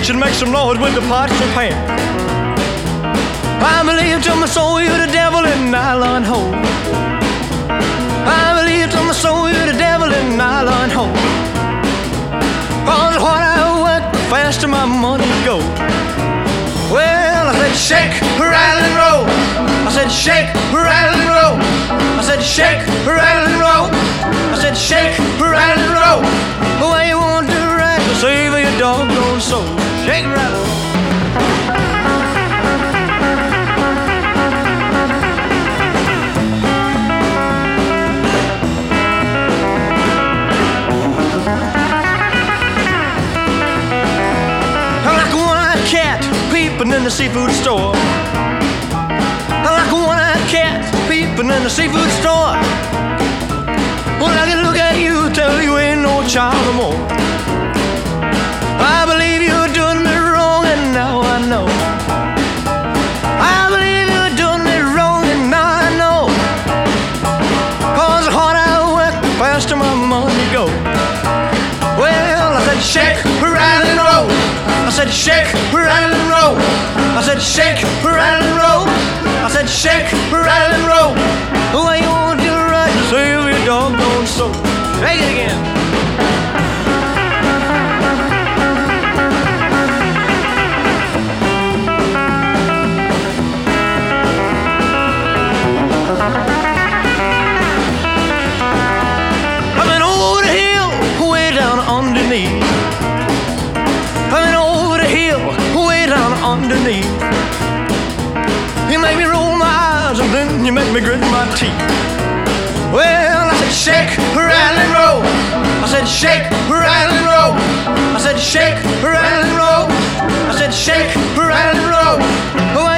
should make some noise with the pots and pans. I believe to my soul you're the devil in nylon hole. I believe to my soul you're the devil in nylon hole. Cause what I work, the faster my money goes. Well, I said shake, rattle and roll. I said shake, rattle and roll. I said shake, rattle and roll. I said shake, rattle and roll. The way you want to ride to save your doggone soul. Shake, rattle. In the seafood store, like a one-eyed cat peeping in the seafood store. Well, I can look at you, tell you ain't no child no more. I believe you're doing me wrong, and now I know. I believe you're doing me wrong, and now I know. Cause the harder I work, the faster my money goes. Well, I said shake, rattle and roll. I said shake, rattle and roll. I said shake, rattle and roll. I said shake, rattle and roll. The way you want to ride to save your doggone soul. Shake it again. I've been over the hill, way down underneath. I've been over the hill, way down underneath. You make me roll my eyes and then you make me grit my teeth. Well, I said shake, rattle and roll. I said shake, rattle and roll. I said shake, rattle and roll. I said shake, rattle and roll.